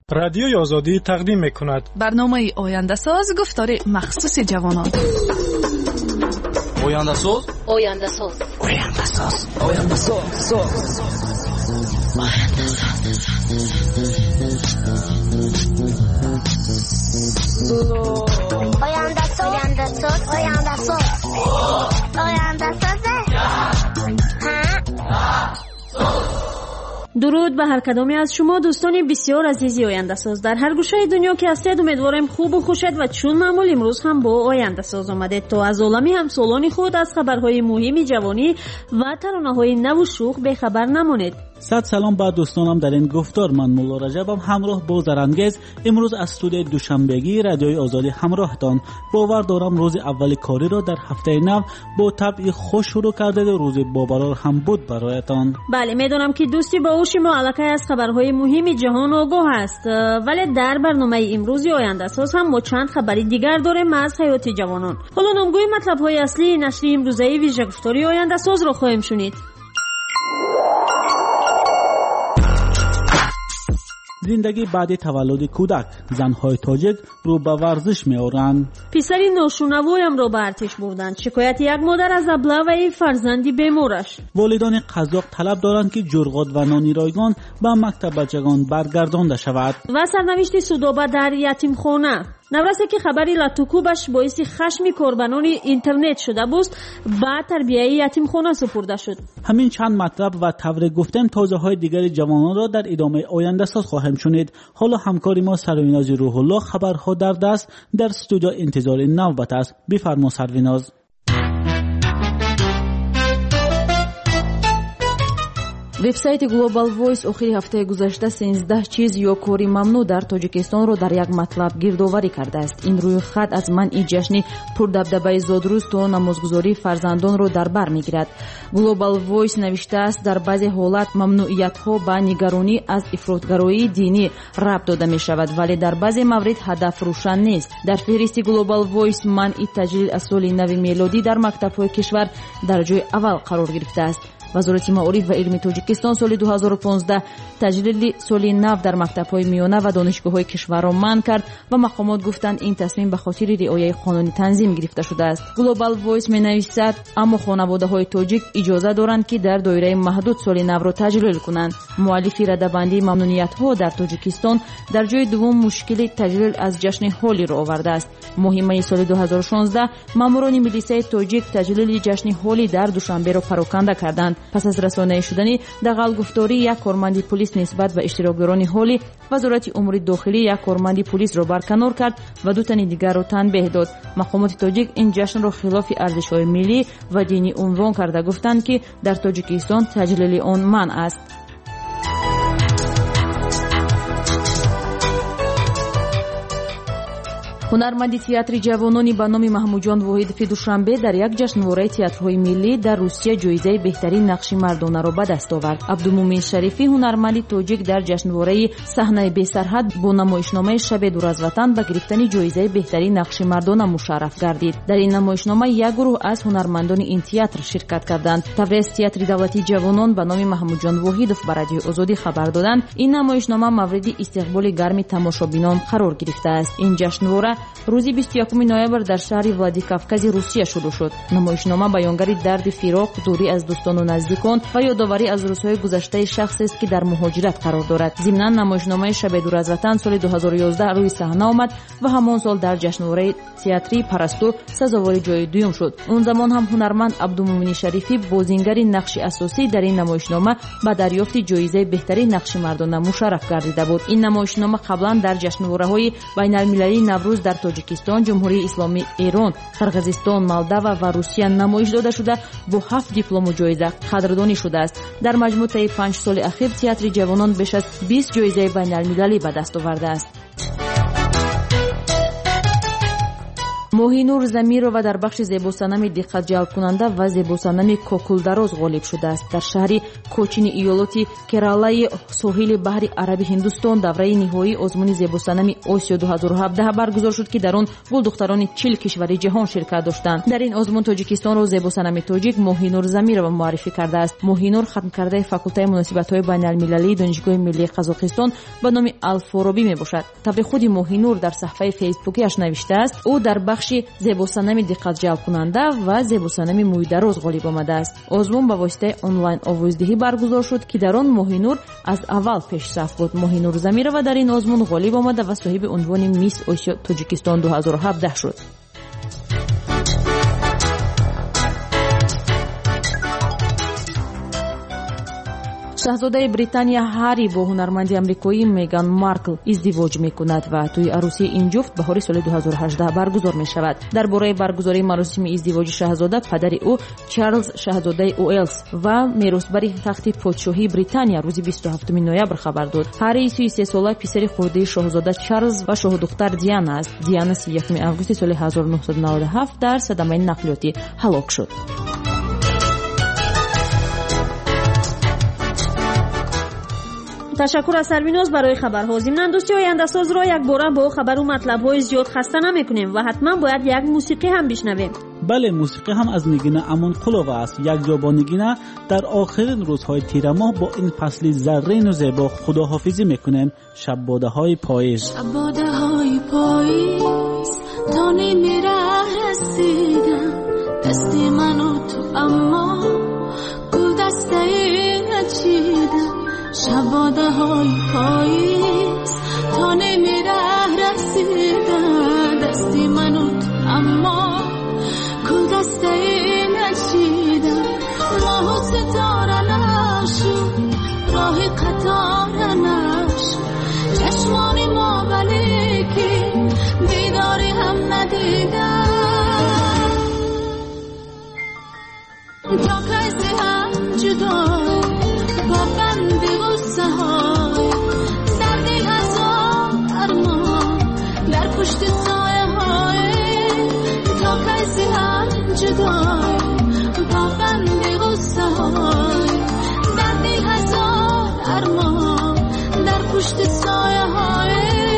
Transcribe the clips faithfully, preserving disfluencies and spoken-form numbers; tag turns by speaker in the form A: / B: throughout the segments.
A: رادیوی آزادی تقدیم می‌کند
B: برنامه آینده ساز گفتار مخصوص جوانان.
C: آینده ساز
D: آینده ساز
C: آینده ساز آینده ساز
D: آینده ساز آینده ساز آینده ساز آینده ساز
E: درود به هر کدامی از شما دوستان بسیار عزیزی آینده ساز در هر گوشه دنیا که هستید. امیدوارم خوب و خوشید و چون معمول امروز هم با آینده ساز آمدید تا از عالمی همسالان خود از خبرهای مهم جوانی و ترانه‌های نو و شوخ به خبر نمانید.
F: صد سلام با دوستانم. در این گفتار من مولا رجبم همراه با زرانگیز امروز از استودیوی دوشنبگی رادیوی آزادی همراهتان. باور دارم روز اول کاری را در هفته نو با طبع خوش شروع کردید و روز باورار هم بود برایتان.
E: بله میدونم که دوستی باهوش ما علاقه از خبرهای مهم جهان آگاه است، ولی در برنامه امروز آینده ساز هم ما چند خبری دیگر داریم از حیات جوانان. حالا نامگوی مطلب‌های اصلی نشر امروزه ویژه گفتاری آینده ساز را خواهیم شنید.
F: زندگی بعد تولد کودک، زنهای تاجیک رو به ورزش می‌آورند.
E: پسری ناشونوایم را به ارتش بردند. شکایت یک مادر از ابله فرزندی بیمارش.
F: والدان قزاق طلب دارند که جرغات و نانی رایگان به مکتب بچگان برگردانده شود.
E: و سرنوشت سودابه در یتیمخانه. نورسه که خبری لطوکوبش باعث خشم کاربران اینترنت شده بود بعد تربیه یتیمخانه سپرده شد.
F: همین چند مطلب و طور گفتم تازه های دیگر جوانان را در ادامه آینده ساز خواهیم شنید. حالا همکاری ما سرویناز روح الله خبرها در دست در استودیو انتظار نوبت است. بفرما سرویناز.
G: وبسایت گلوبال وایس آخری هفته گذشته سیزده چیز یا کاری ممنوع در تاجیکستان را در یک مطلب گردآوری کرده است. این روی خط از منع جشن پردبدبه زادروز تا نمازگزاری فرزندان را در بر میگیرد. گلوبال وایس نوشته است در بعضی حالات ممنوعیت‌ها به نگرانی از افراطگرایی دینی ربط داده می شود، ولی در بعضی موارد هدف روشن نیست. در فهرست گلوبال وایس منع تجلیل از سال نو میلادی در مکتب‌های کشور در جای اول قرار گرفته است. وزارت معارف و علم تاجیکستان سال دو هزار و پانزده تجلیل سال نو در مکتب‌های میانه و دانشگاه‌های کشور را منع کرد و مقامات گفتند این تصمیم به خاطر رعایت قانون تنظیم گرفته شده است. گلوبال وایس می‌نویسد اما خانواده‌های تاجیک اجازه دارند که در دایره محدود سال نو را تجلیل کنند. مؤلف رده‌بندی ممنوعیت‌ها در تاجیکستان در جای دوم مشکل تجلیل از جشن هولی را آورده است. مهمه سال دو هزار و شانزده ماموران میلیسای تاجیک تجلیل جشن هولی در دوشنبه را پراکنده کردند. پس از رسانه شدن دغل گفتاری یک کارمند پلیس نسبت به اشتراکگران هولی، وزارت امور داخلی یک کارمند پلیس را برکنار کرد و دو تن دیگر را تنبیه داد. مقامات تاجیک این جشن را خلاف ارزش‌های ملی و دینی عنوان کرده گفتند که در تاجیکستان تجلیل آن منع است. هنرمند تئاتر جوانانی به نام محمودجان واحدی دوشنبه در یک جشنواره تئاترهای ملی در روسیه جایزه بهترین نقش مردانه را به دست آورد. عبدالمومن شریفی هنرمند تاجیک در جشنواره صحنه بی سرحد با نمایشنامه شب دور از وطن به گرفتن جایزه بهترین نقش مردانه مشرف گردید. در این نمایشنامه یک گروه از هنرمندان این تئاتر شرکت کردند. تبریز تئاتر دولتی جوانان به نام محمودجان واحدی به رادیو آزادی خبر دادند این نمایشنامه مورد استقبال گرم تماشابینان قرار گرفته است. این جشنواره روز بیست و یکم نوامبر در شهر ولادیکاوکاز روسیه شروع شد. نمایشنامه بیانگر درد فراق، دوری از دوستان و نزدیکان و یادآوری از روزهای گذشته شخصی است که در مهاجرت قرار دارد. ضمن نمایشنامه شب دور از وطن سال دو هزار و یازده روی صحنه آمد و همان سال در جشنواره تئاتری پرستو سزاوار جای دوم شد. اون زمان هم هنرمند عبدالمومن شریفی بازیگر نقش اساسی در این نمایشنامه به دریافت جایزه بهترین نقش مردانه مشرف گردیده بود. این نمایشنامه قبلا در جشنواره‌های بین‌المللی نوروز در تاجیکستان، جمهوری اسلامی ایران، قرقیزستان، مالداو و روسیه نمایش داده شده با هفت دیپلم و جایزه قدردانی شده است. در مجموع طی پنج سال اخیر تئاتر جوانان بیش از بیست جایزه بین‌المللی به دست آورده است. моҳинур замирова дар бахши зебосанами диққатҷалбкунанда ва зебосанами кокулдароз ғолиб шудааст. дар шаҳри кочини иёлоти кералаи соҳили баҳри араби ҳиндустон давраи ниҳоии озмуни зебосанами осиё ду ҳазору ҳабдаҳ баргузор шуд, ки дар он гулдухтарони чил кишвари ҷаҳон ширкат доштанд. дар ин озмун тоҷикистонро зебосанами тоҷик моҳинур замирова муаррифӣ кардааст. моҳинур хатмкардаи факултаи муносибатҳои байналмилалии донишгоҳи миллии қазоқистон ба номи Алфоробӣ мебошад. табри худи моҳинур дар саҳифаи фейсбукиаш навиштааст: ӯ дар бахши зебосанами диққатҷалбкунанда ва зебосанами мӯйдароз ғолиб омадааст. озмун ба воситаи онлайн овоздиҳӣ баргузор шуд, ки дар он моҳинур аз аввал пешсаф буд. моҳинур замирова дар ин озмун ғолиб омада ва соҳиби унвони мисс осиё тоҷикистон ду ҳазору ҳабдаҳ шуд. шаҳзодаи британия Ҳарри бо ҳунарманди амрикоӣ Меган Маркл издивоҷ мекунад ва тӯи арӯсии ин ҷуфт баҳори соли ду ҳазору ҳаждаҳ баргузор мешавад. дар бораи баргузории маросими издивоҷи шаҳзода падари ӯ Чарлз шаҳзодаи Уэльс ва меросбари тахти подшоҳии Британия рӯзи бисту ҳафтуми ноябр хабар дод. Ҳарри си и се сола писари хурдии шоҳзода Чарлз ва шоҳдухтар Диана аст. Диана си и якуми августи соли ҳазору нуҳсаду наводу ҳафт дар садамаи нақлиётӣ ҳалок шуд.
E: ташаккур аз сарвиноз барои хабарҳо. зимнан дӯсти ояндасозро якбора бо хабару матлабҳои зиёд хаста намекунем ва ҳатман бояд як мусиқӣ ҳам бишнавем.
F: бале, мусиқӣ ҳам аз Нигина Амонқулова аст. як ҷо бо Нигина дар охирин рӯзҳои тирамоҳ бо ин фасли заррину зебо худоҳофизӣ мекунем. шаббодаҳои поиз.
B: шаббодаҳои поиз то ними раҳ расидам, дасти ману ту аммо гулдастаи начидам. шаббодаҳои поиз то ними раҳ расидам, дасти ману ту аммо гулдастаи начидам. моҳу ситора нашуд, роҳи қатора нашуд, чашмони мо валики дидори ҳам надидам. то кайси ҳам ҷудой با بند غصه های سردی هزار ارمان در پشت سایه های تا کسی هم جدای با بند غصه های سردی هزار ارمان در پشت سایه های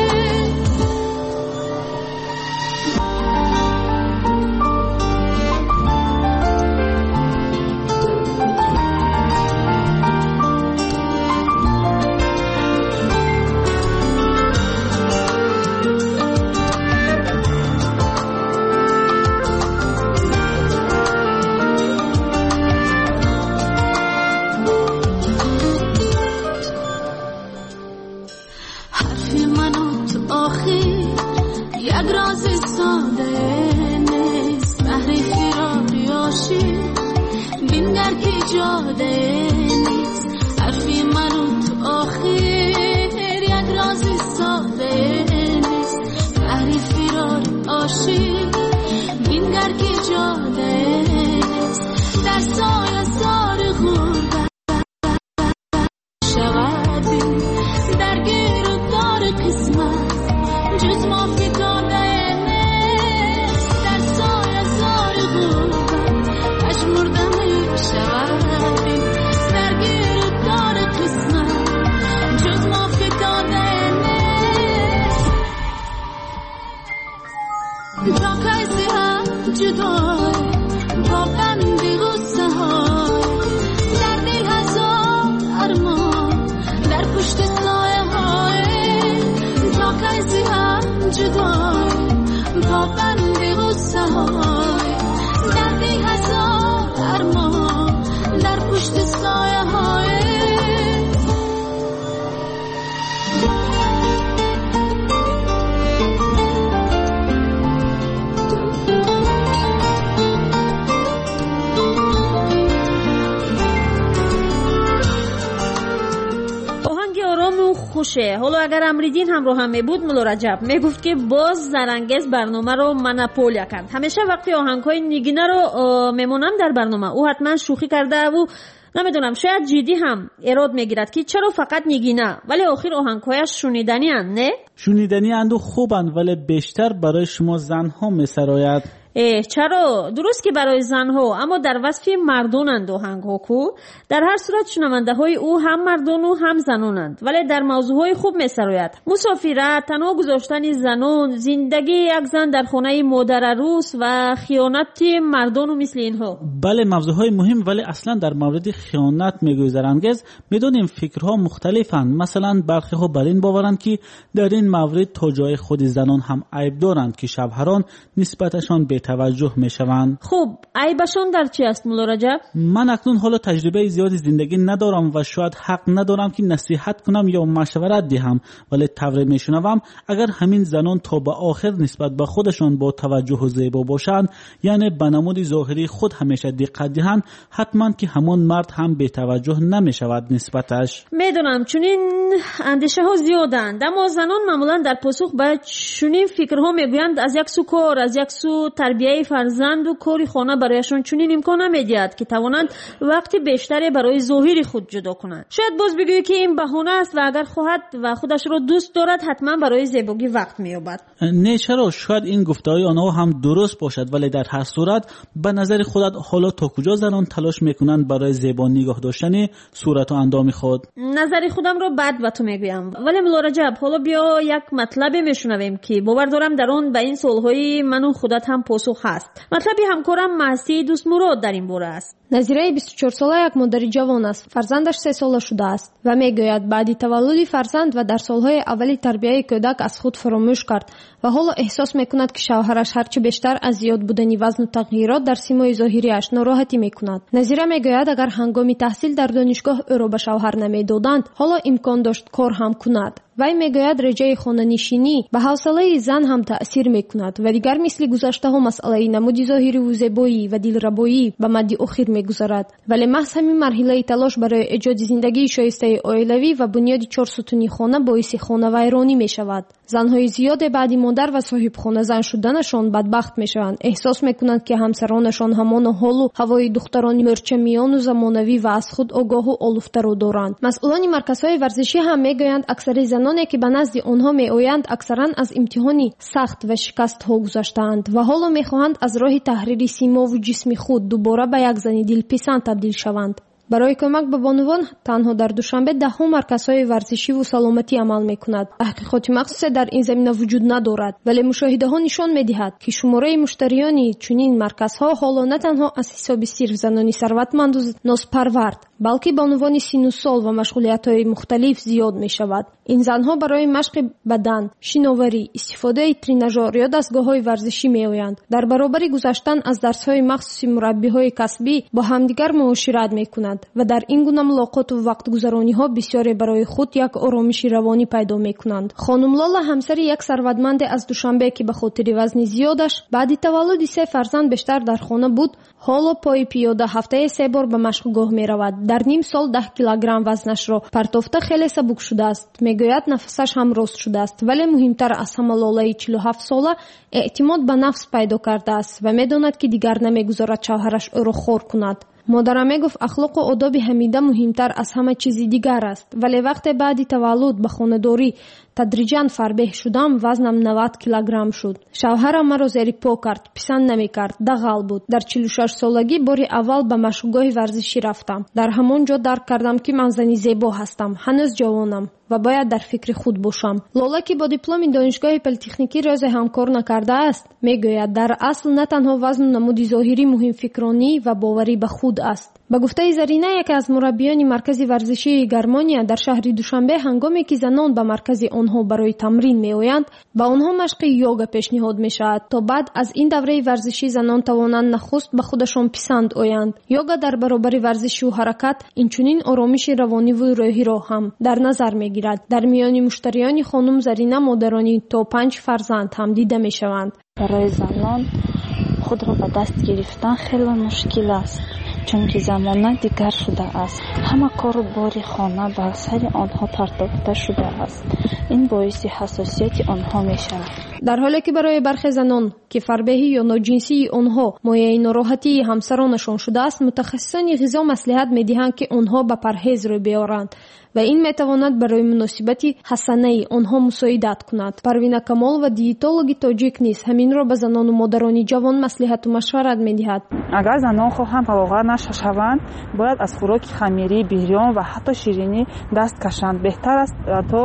E: حالا اگر امریدین همراه هم می بود ملا رجب می گفت که باز زرانگیز برنامه رو مناپولیا کند. همیشه وقتی آهنگ‌های نیگینه رو میمونم در برنامه او حتما شوخی کرده و نمیدونم شاید جدی هم ایراد میگیرد که چرا فقط نیگینه ولی آخر آهنگ‌هایش شنیدنی اند، نه؟
F: شنیدنی اند و خوبند ولی بیشتر برای شما زنها می‌سراید.
E: اه چرا؟ درست که برای زنها، اما در وصف مردانند آهنگ‌ها کو. در هر صورت شنونده های او هم مردان و هم زنانند، ولی در موضوعهای خوب می‌سراید. مسافرت، تنها گذاشتن زنان، زندگی یک زن در خانه مادر عروس و خیانت مردان و مثل اینها.
F: بله موضوعهای مهم، ولی اصلا در مورد خیانت میگویند. میدونیم فکرها مختلفند. مثلا برخی ها بر این باورند که در این مورد تا جای خود زنان هم عیب دارند که شوهران نسبتشان به توجه میشوند.
E: خوب عیبشان در چی است مولا رجب؟
F: من اکنون حالا تجربه زیادی زندگی ندارم و شاید حق ندارم که نصیحت کنم یا مشورت دهم، ولی طوری میشنوم اگر همین زنان تا به آخر نسبت به خودشان با توجه و زیبا باشند، یعنی به نمود ظاهری خود همیشه دقت دهند، حتما که همان مرد هم به توجه نمیشود نسبتش.
E: میدونم چنین اندیشه ها زیادند، اما زنان معمولا در پاسخ به چنین فکرها میگویند از یک سو کار، از یک سو تربیت فرزند و کاری خانه برایشان چنین امکان نمیدهد که توانند وقتی بیشتری برای ظاهر خود جدا کنند. شاید باز بگویی که این بهانه است و اگر خواهد و خودش را دوست دارد حتما برای زیبایی وقت مییابد.
F: نه چرا؟ شاید این گفته‌های آنها هم درست باشد، ولی در هر صورت به نظر خودت حالا تا کجا زنان تلاش میکنند برای زیبا نگاه داشتن صورت و اندام خود؟
E: نظر خودم رو بعد به تو میگویم، ولی مولا رجب حالا بیا یک مطلبی میشنویم که باور دارم در اون به این سوالهای من و خودت هم پاسخ هست. مطلبی همکارم مهستی دوست مراد در این باره است.
H: نظیره بیست و چهار ساله یک مادر جوان است. فرزندش سه ساله شده است و میگوید بعد تولد فرزند و در سالهای اولی تربیت کودک از خود فراموش کرد و حالا احساس میکند که شوهرش هرچه بیشتر از زیاد بودن وزن و تغییرات در سیمای ظاهریش ناراحتی میکند. نظیره میگوید اگر هنگام تحصیل در دانشگاه او را به شوهر نمیدادند، حالا امکان داشت کار هم کند. وی میگوید رجای خانه نشینی به حوصله زن هم تأثیر میکند و دیگر مثل گذشته ها مسئله نمود ظاهری و زیبایی و دلربایی به مد اخیر میگذرد، ولی محض همین مرحله تلاش برای ایجاد زندگی شایسته عائلوی و بنیاد چهار ستونی خانه باعث خانه ویرانی میشود. زنهای زیاد بعد مادر و صاحب خانه زن شدنشان بدبخت میشوند. احساس میکنند که همسرانشان همان حال و هوای دختران مرچمیان و زمانوی و از خود آگاه و آلوفته رو دارند. مسئولان مرکزهای ورزشی هم میگویند اکثر زنانی که به نزد آنها میآیند اکثرا از امتحانی سخت و شکست ها گذشته‌اند و حالا میخواهند از راه تحریر سیما و جسم خود دوباره به یک زن دلپسند تبدیل شوند. برای کمک به بانوان تنها در دوشنبه ده ها مرکزهای ورزشی و سلامتی عمل میکند. تحقیقات مخصوص در این زمینه وجود ندارد، ولی مشاهده ها نشان میدهد که شماره مشتریان چنین مرکزها حالا نه تنها از حساب صرف زنانی ثروتمند و نازپرورد، بلکه بانوان سن و سال و مشغولیت های مختلف زیاد می شود. این زنها برای مشق بدن، شناوری، استفاده تریناژور یا دستگاه های ورزشی می آیند. در برابر گذشتن از درس های مخصوص مربی های کسبی با همدیگر معاشرت می کنند و در این گونه ملاقات و وقت گذرانی ها بسیار برای خود یک آرامش روانی پیدا می کنند. خانم لالا همسر یک ثروتمند از دوشنبه که به خاطر وزن زیادش بعد تولد سه فرزند بیشتر در خانه بود، حالا پای پیاده هفته سه بار به مشقگاه می رود. در نیم سال ده کیلوگرم وزنش را پرتافته خیلی سبک شده است. میگوید نفسش هم راست شده است، ولی مهمتر از همه لالای چهل و هفت ساله اعتماد به نفس پیدا کرده است و میداند که دیگر نمیگذارد شوهرش او را خور کند. مادرم میگفت اخلاق و آداب حمیده مهمتر از همه چیز دیگر است، ولی وقت بعد تولد به خانه‌داری تدریجاً فربه شدم وزنم نود کیلوگرم شد. شوهرم مرا زیر پا کرد، پسند نمی کرد، دغل بود. در چهل و شش سالگی باری اول به مشقگاه ورزشی رفتم. در همان جا درک کردم که من زنی زیبا هستم، هنوز جوانم و باید در فکر خود باشم. لالا که با دیپلم دانشگاه پلیتکنیکی راز همکار نکرده است، میگوید در اصل نه تنها وزن و نمود ظاهری مهم فکرانی و باوری به خود است. به گفته زرینه یکی از مربیان مرکز ورزشی گرمانیا در شهر دوشنبه، هنگامی که زنان به مرکز آنها برای تمرین میآیند با آنها مشق یوگا پیشنهاد میشود تا بعد از این دوره ورزشی زنان توانند نخست به خودشان پسند آیند. یوگا در برابر ورزش و حرکت اینچنین آرامش روانی و روحی را هم در نظر میگیرد. در میان مشتریان خانم زرینه مادرانی تا پنج فرزند هم دیده میشوند.
I: برای زنان خود را به دست گرفتن خیلی مشکل است، چون که زمانه دیگر شده است. همه کار باری خانه بر سر آنها پرداخته شده است. این باعث حساسیت آنها می شود.
H: در حالی که برای برخی زنان که فربهی یا ناجنسی آنها مایه ناراحتی همسرانشان شده است، متخصصان غذا مصلحت می دهند که آنها به پرهیز رو بیارند و این میتواند برای مناسبت حسنه آنها مساعدت کند. پروین کمال و دیتولوژی تاجیک نیز همین را به زنان و مادران جوان مصلحت و مشورت میدهد.
I: اگر زنان خواهند فراغت نشوند باید از خوراک خمیری، بیریان و حتی شیرینی دست کشند. بهتر است تا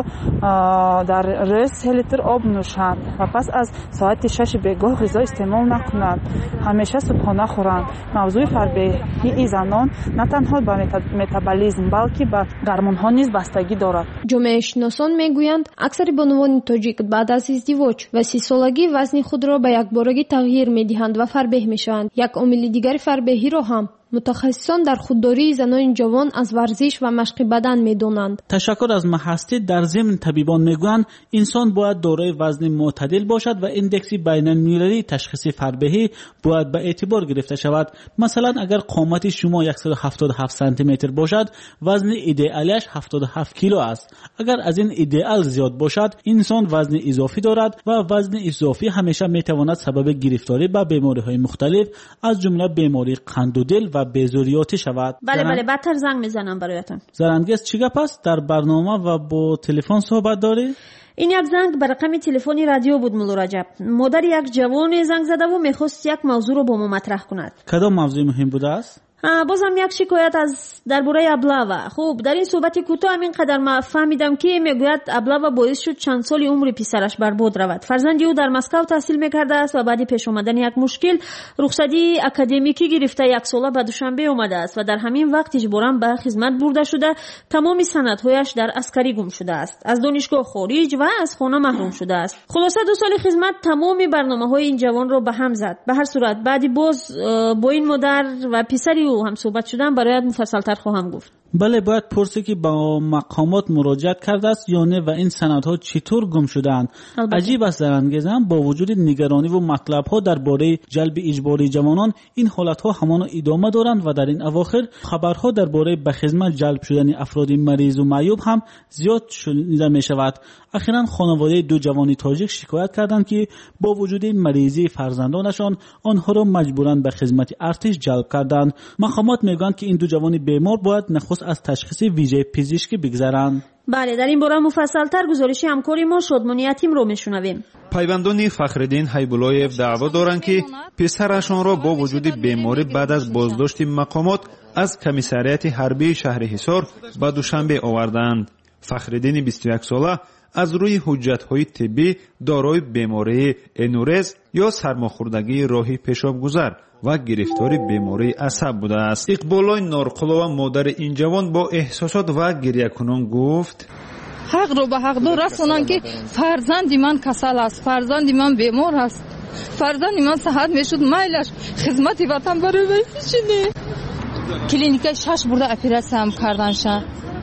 I: در روز سه لیتر آب نوشند و پس از ساعت شش بیگاه غذا استعمال نکنند. همیشه صبحانه خورند. موضوع فربهی این زنان نه تنها به متابولیسم بلکه به گرمونها نیز بستگی دارد.
H: جامعه شناسان میگویند اکثر بانوان تاجیک بعد از ازدواج و سی سالگی وزن خود را به یکبارگی تغییر میدهند و فربه میشوند. یک عامل دیگر فربهی را هم متخصصان در خودداری زنان جوان از ورزش و مشق بدن میدانند.
F: تشکر از محستی. در ضمن طبیبان میگویند انسان باید دارای وزن معتدل باشد و ایندکسی بین المللی تشخیص فربهی باید به اعتبار گرفته شود. مثلا اگر قامت شما صد و هفتاد و هفت سانتی متر باشد وزن ایدئالش هفتاد و هفت کیلو است. اگر از این ایدئال زیاد باشد انسان وزن اضافی دارد و وزن اضافی همیشه میتواند سبب گرفتاری به بیماری‌های مختلف از جمله بیماری قند و دل و بیزوریاتی شود.
E: بله بله بدتر زنگ میزنم برایتان.
F: زرنگز چی گپ است؟ در برنامه و با تلفن صحبت داری؟
E: این یک زنگ بر رقم تلفنی رادیو بود مولا رجب. مادر یک جوان زنگ زده و میخواست یک موضوع رو با ما مطرح کند.
F: کدام موضوع مهم بوده است؟
E: بازم یک شکایت از درباره ابله. خب در این صحبت کوتاه همین قدر ما فهمیدم که میگوید ابله باعث شد چند سال عمر پسرش برباد رود. فرزندی او در مسکو تحصیل میکرده است و بعد پیش آمدن یک مشکل رخصتی اکادمیکی گرفته یک ساله به دوشنبه آمده است و در همین وقت اجباراً به خدمت برده شده. تمام سندهایش در عسکری گم شده است. از دانشگاه خارج و از خانه محروم شده است. خلاصه دو سال خدمت تمام برنامه‌های این جوان رو به هم زد. به هر صورت بعدی باز با این مادر و پسری او هم صحبت شدن برایت مفصل‌تر خواهم گفت.
F: بله باید پرسی که با مقامات مراجعت کرده است یا نه و این سندها چطور گم شدند. عجیب است زرنگزم با وجود نگرانی و مطلب‌ها درباره جلب اجباری جوانان این حالت‌ها همان ادامه دارند و در این اواخر خبرها درباره به خدمت جلب شدن افراد مریض و معیوب هم زیاد شنیده می‌شود. اخیراً خانواده دو جوان تاجیک شکایت کردند که با وجود مریضی فرزندانشان آنها را مجبوراً به خدمت ارتش جلب کردند. مقامات میگویند که این دو جوان بیمار باید نخست از تشخیص ویژه پزشکی بگذرند.
E: بله در این باره مفصل‌تر گزارش همکاری ما شادمانی یتیم رو میشنویم.
J: پیوندان فخرالدین حیب‌اللهیف دعوا دارند که پسرشان را با وجود بیماری بعد از بازداشت مقامات از کمیساریات حربی شهر حصار به دوشنبه آوردند. فخرالدین بیست و یک ساله از روی حجت‌های طبی دارای بیماری انورز یا سرماخوردگی راهی پیشابگذر و گرفتاری بیماری عصب بوده است. اقبالای نارقلوه مادر این جوان با احساسات و گریه کنان گفت
K: حق رو به حق دو رسونن که فرزندی من کسل است، فرزندی من بیمار است، فرزندی من صحت میشد میلش خدمت وطن برای بچینه. کلینیکای شش برده اپراسیون هم کردنشان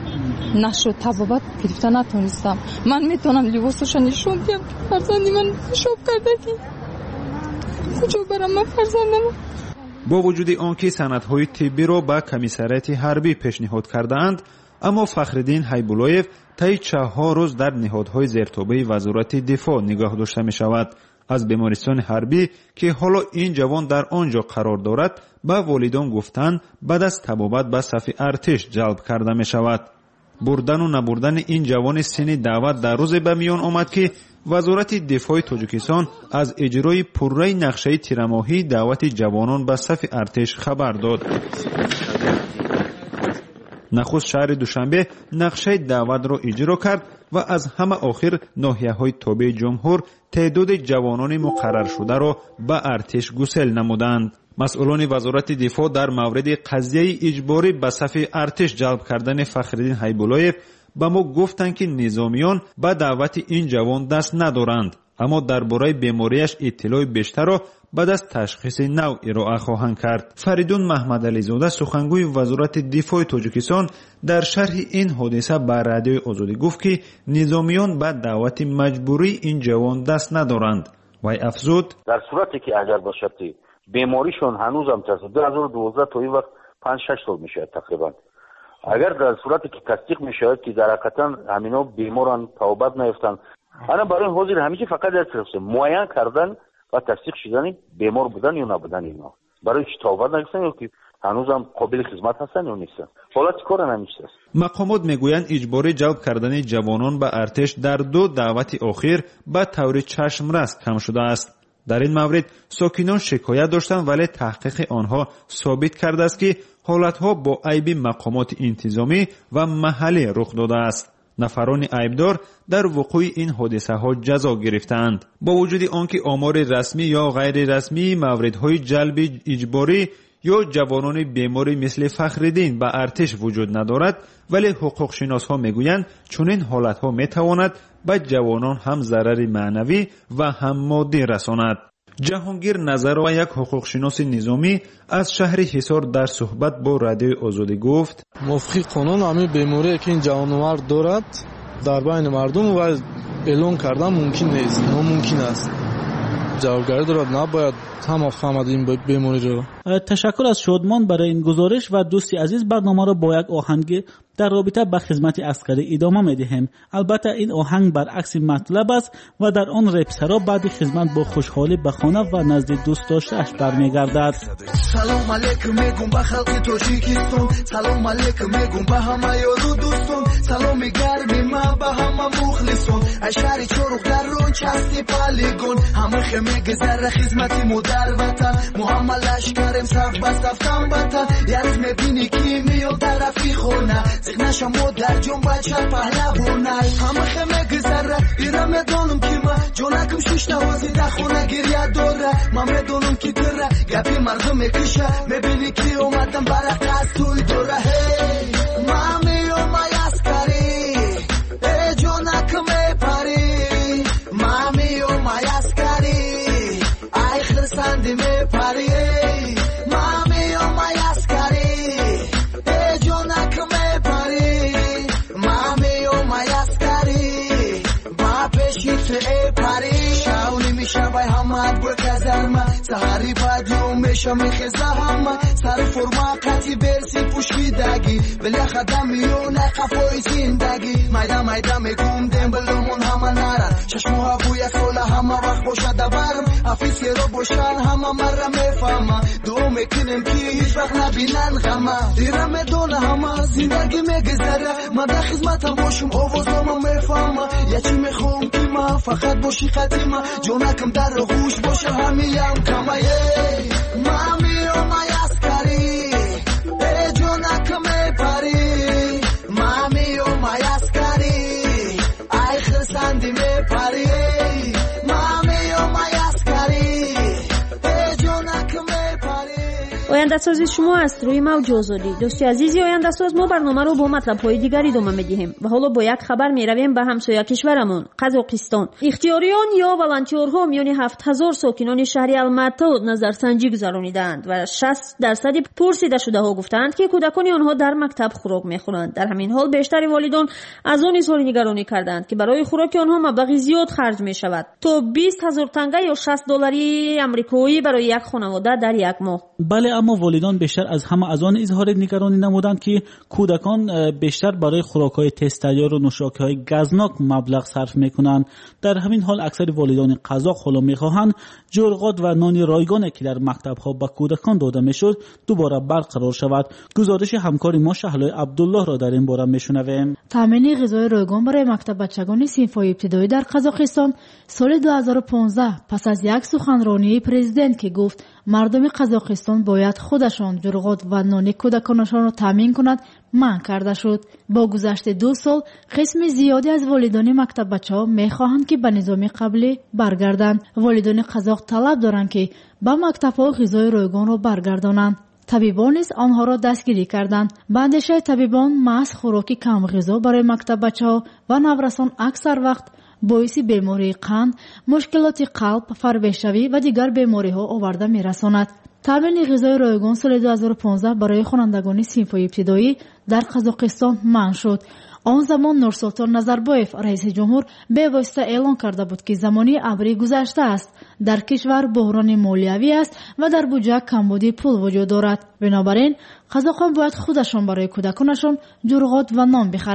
K: نشد، تبابت گرفته نتونستم. من میتونم لباسش نشون بدم فرزندی من شوب کرده که کجا برم من فرزندم.
J: با وجود آنکه سندهای طبی را به کمیساریات حربی پیشنهاد کردند اما فخرالدین حیب‌اللهیف طی چهار روز در نهادهای زیرتابه وزارت دفاع نگاه داشته می شود. از بیمارستان حربی که حالا این جوان در آنجا قرار دارد به والدان گفتند بعد از طبابت به صف ارتش جلب کرده می شود. بردن و نبردن این جوان سن دعوت در روز به میان آمد که وزارت دفاع تاجیکستان از اجرای پررای نقشه تیرماهی دعوت جوانان به صف ارتش خبر داد. نخست شهر دوشنبه نقشه دعوت را اجرا کرد و از همه آخر ناحیه‌های تابع جمهور تعداد جوانان مقرر شده را به ارتش گسیل نمودند. مسئولان وزارت دفاع در مورد قضیه اجباری به صف ارتش جلب کردن فخرالدین حیب‌اللهیف به ما گفتند که نظامیان به دعوت این جوان دست ندارند اما درباره بیماریش اطلاع بیشتر را بعد از تشخیص نو ارائه خواهند کرد. فریدون محمدعلی زاده سخنگوی وزارت دفاع تاجیکستان در شرح این حادثه به رادیوی آزادی گفت که نظامیان به دعوت مجبوری این جوان دست ندارند. وی افزود
L: در صورتی که اگر باشد بیماریشون هنوز هم تصدیق دو هزار و دوازده تا این وقت پنج شش سال میشه تقریبا. اگر در صورتی که تصدیق میشه که در حقیقتا همینا بیمارن توبت نیفتن انا برای حاضر همیشه فقط در طرف معاین کردن و تصدیق شدن بیمار بودن یا نبودن اینا برای چی توبت نیفتن یا که هنوزم قابل خدمت هستن یا نیستن؟ حالت کار نمیشه.
J: مقامات میگویند اجباری جلب کردن جوانان به ارتش در دو دعوت اخیر به طور چشمرس کم شده است. در این مورد ساکنان شکایت داشتند ولی تحقیق آنها ثابت کرده است که حالتها با عیب مقامات انتظامی و محلی رخ داده است. نفران عیبدار در وقوع این حادثه ها جزا گرفتند. با وجود آنکه آمار رسمی یا غیر رسمی موردهای جلب اجباری یا جوانان بیماری مثل فخرالدین به ارتش وجود ندارد، ولی حقوق شناس ها میگویند چنین حالت ها میتواند به جوانان هم ضرر معنوی و هم مادی رساند. جهانگیر نظر و یک حقوق شناس نظامی از شهر حصار در صحبت با رادیوی آزادی گفت:
M: موافق قانون همین بیماری که این جوانمرد دارد در بین مردم و اعلان کردن ممکن نیست، ناممکن است. جوابگاری دارد، نباید هم فهمد این بیماری رو.
F: تشکر از شادمان برای این گزارش و دوستی عزیز، برنامه را با یک آهنگ در رابطه با خدمت عسکری ادامه میدهیم. البته این آهنگ برعکس مطلب است و در آن رپسرها بعد خدمت با خوشحالی به خانه و نزد دوست داشته‌اش برمیگردد.
N: سلام علیکم میگم به خلق تاجیکستان، سلام علیکم میگم به همه یارو دوستان، سلام گرمی من به همه مخلصان، اشعاری چروق در رون چستی پالیگون، همه خمه گذر خدمتی مو در وطن، محمد لشکرم صف بستفتم بطن، یعنی میبینی کی میاد طرفی خونه، زخنشم مو در جون بچه پهلوونه، همه خمه گذر ایرم میدونم کی ما، جونکم شش نوازی در خونه گریه داره، من میدونم کی داره، گپی مردم میکشه، میبینی کی اومدم برق از توی دوره، هی مامی و مای اسکری، ای جونکم میپری، مامی و مای اسکری، ای خرسندی میپری، مامی و مای اسکری، ای جونکم میپری، مامی و مای اسکری، با پیشیت ای پری، شاونی میشه بای همه بر کزرمه، سهاری بدیو میشه میخزه همه، سر فرما قطی برسی پوشیدگی، ولی خدم میونه قفای زندگی، میده میده میگم دیم بلومون همه نرد، چشموها بوی سوله همه وقت باشه دبرم، حفیظ که رو باشن همه مره میفهمه، دو میکنم که هیچ وقت نبینن غمه، دیره میدونه همه زندگی میگذره، من در خدمتم باشم آوازامو میفهمه، یه چی میخوام که من فقط باشی قدیمه، جونکم در رو خوش باشه همیم کمه، مامی و مای اسکری، ای جونکم میپری، مامی و مای اسکری، ای خرسندی میپری، مامی و مای اسکری، ای جونکم میپری.
E: آینده سازی شما است روی موج آزادی. دوستی عزیزی آینده ساز، ما برنامه رو با مطلب های دیگری ادامه میدیم و حالا با یک خبر میرویم به همسایه کشورمون قزاقستان. اختیاریان یا والنتیورها میان هفت هزار ساکنان شهر الماتا نظرسنجی گذرانیدند و شصت درصد پرسیده شده ها گفتند که کودکان آنها در مکتب خوراک میخورند. در همین حال بیشتر والدان از آن اظهار نگرانی کردند که برای خوراک آنها مبلغی زیاد خرج میشود، تا بیست هزار تنگه یا شصت دلاری آمریکایی برای یک خانواده در یک ماه.
F: بله، اما والدان بیشتر از همه از آن اظهار نگرانی نمودند که کودکان بیشتر برای خوراک‌های تست‌تیار و نوشاکی‌های گزناک مبلغ صرف می‌کنند. در همین حال اکثر والدان قزاق حالا می‌خواهند جرقات و نان رایگانی که در مکتب‌ها به کودکان داده می‌شد دوباره برقرار شود. گزارش همکار ما شهلای عبدالله را در این باره می‌شنویم.
O: تامین غذای رایگان برای مکتب بچگان صنف‌های ابتدایی در قزاقستان سال دو هزار و پانزده پس از یک سخنرانی پرزیدنت که گفت مردم قزاقستان باید خودشان جرقات و نان کودکانشان را تامین کند منع کرده شد. با گذشت دو سال قسم زیادی از والدان مکتب بچه‌ها می‌خواهند که به نظام قبلی برگردند. والدان قزاق طلب دارند که به مکتب‌ها غذای رایگان را برگردانند. طبیبان نیز آنها را دستگیری کردند. به اندیشه طبیبان محض خوراک کم غذا برای مکتب بچه‌ها و نورسان اکثر وقت باعث بیماری قند، مشکلات قلب، فربه‌شوی و دیگر بیماری‌ها آورده می‌رساند. تامین غذای رایگان سال دو هزار و پانزده برای خوانندگان صنف‌های ابتدایی در قزاقستان منع شد. آن زمان نورسولطان نظربایف رئیس جمهور به واسطه اعلان کرده بود که زمانی ابری گذشته است. در کشور بحران مالیوی است و در بودجه کمبودی پول وجود دارد. بنابراین قزاقان باید خودشان برای کودکانشان جرقات و نان بخرند.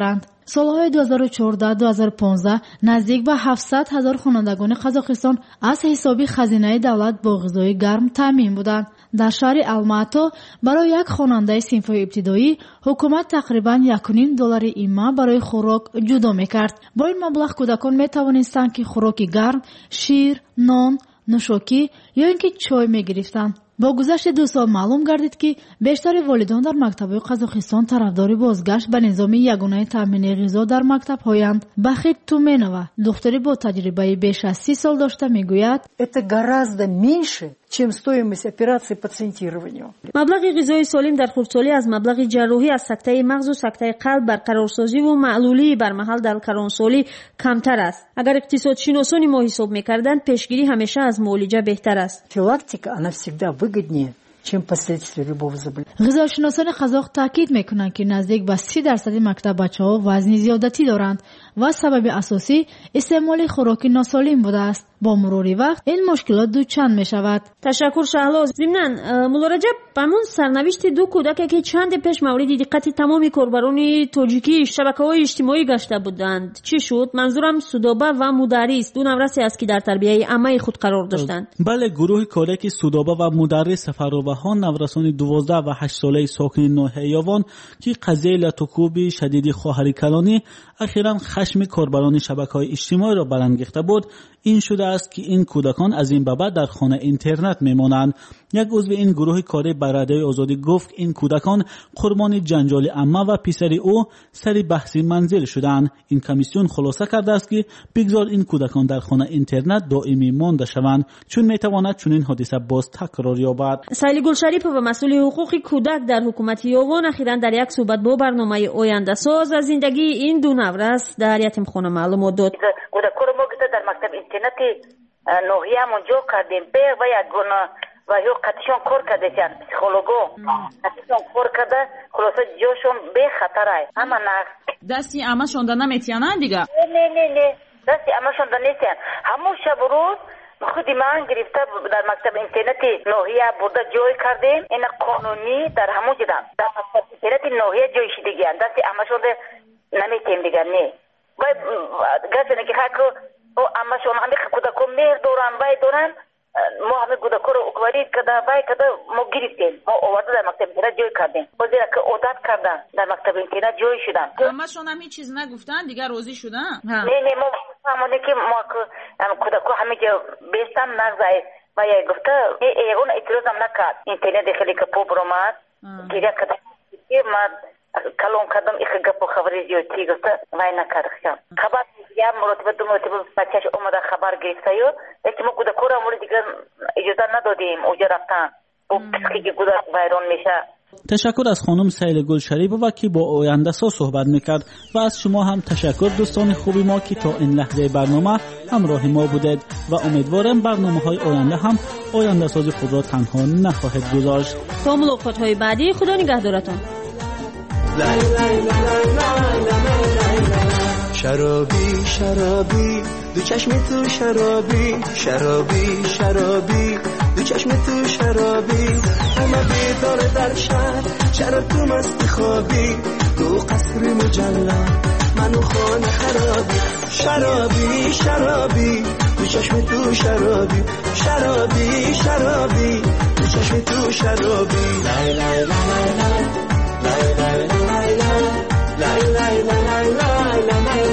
O: سالهای دو هزار و چهارده دو هزار و پانزده نزدیک به هفتصد هزار خوانندگان قزاقستان از حساب خزینه دولت با غذای گرم تامین بودند. در شهر الماتو برای یک خواننده صنف‌های ابتدایی حکومت تقریباً یک و نیم دلار ایمه برای خوراک جدا میکرد. با این مبلغ کودکان میتوانستند که خوراک گرم، شیر، نان، نوشاکی یا اینکه چای میگرفتند. با گذشت دو سال معلوم گردید که بیشتر والدان در مکتب‌های قزاقستان طرفدار بازگشت به نظام یگانه تامین غذا در مکتب‌هایند. بخیت تومنова دختری با تجربه بیش از سی سال داشته میگوید
P: это гораздо меньше чем стоимость операции по центированию.
E: مبلغ غذای سالم در خردسالی از مبلغ جراحی از سکته مغز و سکته قلب برقرارسازی و معلولی بر محل در کرانسالی کمتر است. اگر اقتصاد شناسان ما حساب می‌کردند پیشگیری همیشه از معالجه بهتر است.
P: Профилактика она всегда выгоднее чем последствия любого заболевания.
O: غذاشناسان قزاق تاکید میکنند که نزدیک به سی درصد مکتب بچه‌ها وزن زیادتی دارند و سبب اساسی استعمال خوراک ناسالم بوده است. با مرور وقت این مشکلات دوچند می شود.
E: تشکر شهلاز. ضمناً مولا رجب همون سرنوشت دو کودک که چند پیش مورد دقت تمام کاربران تاجیکی شبکه‌های اجتماعی گشته بودند چی شد؟ منظورم سودابه و مدرس دو نورسی است که در تربیه عمه خود قرار داشتند.
F: بله، گروه کودک سودابه و مدرس فروبهان نورسان دوازده و هشت ساله ساکن ناحیه یاوان که قضیه لطوکوب شدید خواهر کلانی اخیراً خشم کاربران شبکه‌های اجتماعی را برانگیخته بود. این شده است که این کودکان از این به بعد در خانه اینترنت میمانند. یک عضو این گروه کاری به رادیوی آزادی گفت این کودکان قربانی جنجال عمه و پسر او سر بحث منزل شدند. این کمیسیون خلاصه کرده است که بگذار این کودکان در خانه اینترنت دائمی مانده شوند چون میتواند چنین حادثه باز تکرار یابد.
E: سایلی گلشریف و مسئول حقوق کودک در حکومت یاوان اخیراً در یک صحبت با برنامه آینده ساز از زندگی این دو نورس در یتیمخانه معلومات داد.
Q: کودکان ما در مکتب اینترنتی نوحیه منجا کردیم به و یک گونه و یو قطعشان کار کرده چند پسیخولوگو قطعشان کار کرده خلاصه جاشون به خطر های اما نه
G: دستی اما شونده نمیتیانن دیگه
Q: نه نه نه دستی اما شونده نیستین همون شب روز خودی من گرفته در مکتب اینترنتی نوحیه برده جای کردیم این قانونی در همون جدن در مکتب اینترنتی نوحیه جای شدگی دستی اما شونده نمیتیم دیگه نه باید گفت نکی خاکو او اما شون همه کودکو میر دوران وای دوران ما همه کودکو رو اکواری کده وای کده ما گرفتیم ما آورده در مکتب اینترنت جوی کردیم بازیره که عادت کردن در مکتب اینترنت جوی شدن
G: اما شون هم هیچ چیز نگفتن دیگر روزی شدن
Q: نه نه ما همونه که ما کودکو همه جا بیستن نغزای و یه گفته ایگون اعتراض هم نکرد اینترنت خیلی که پو برامد گیره کده ما کلون کردم ایخ گپ و خبری زیادی گفته وای نکرد خشم خبر یا مرتبه دو مرتبه بچهش اومده خبر گرفته یو لیکن ما کودک را مورد دیگه اجازه ندادیم اوجا رفتن و پسکی کودک ویران میشه.
F: تشکر از خانم سیل گل شریفова که با آینده ساز صحبت میکرد و از شما هم تشکر دوستان خوبی ما که تا این لحظه برنامه همراه ما بودید و امیدوارم برنامه های آینده هم آینده ساز خود را تنها نخواهد گذاشت.
E: تا ملاقات های بعدی خدا نگهدارتان.
N: شرابی شرابی دو چشم تو شرابی شرابی شرابی دو چشم تو شرابی همه بیدار در شهر چرا تو مستی خوابی تو قصر مجلل منو خانه خرابی شرابی شرابی دو چشم تو شرابی شرابی شرابی دو چشم تو شرابی لای لای لای لای لای لای لای لای لای لای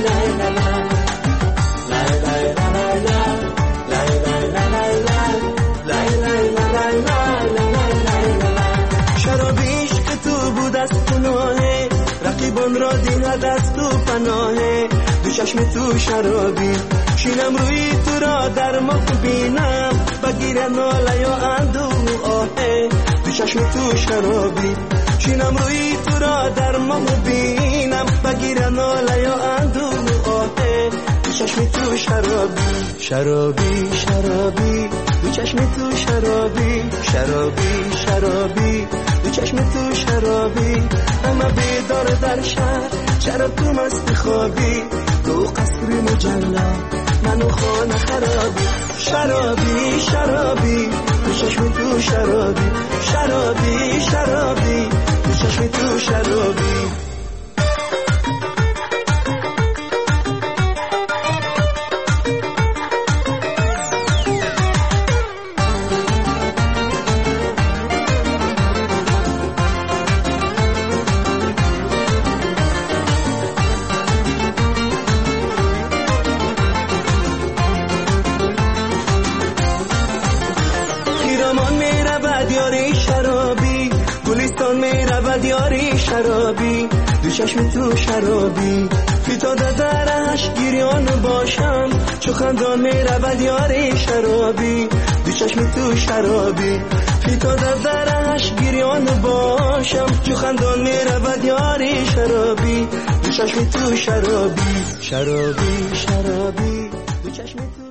N: شرابیش که تو بود از پناهه رقیبان را دیند از تو پناهه دو چشم تو شرابی شینم روی تو را در ما بینم بگیره ناله یا اندو آهه دو چشم تو شرابی شینم روی تو را در ما بینم بگیره ناله یا اندو آهه دو چشم تو شرابی شرابی شرابی دو چشم تو شرابی شرابی شرابی دو چشم تو شرابی همه بیدار در شهر چرا تو مستی خوابی تو قصر مجلل منو خانه خرابی شرابی شرابی دو چشم تو شرابی شرابی شرابی دو چشم تو شرابی چشم تو شرابی فتاده درش گریان باشم چو خندان می رود یاری شرابی دو چشم تو شرابی فتاده درش گریان باشم چو خندان می رود یاری شرابی دو چشم تو شرابی شرابی شرابی دو چشم تو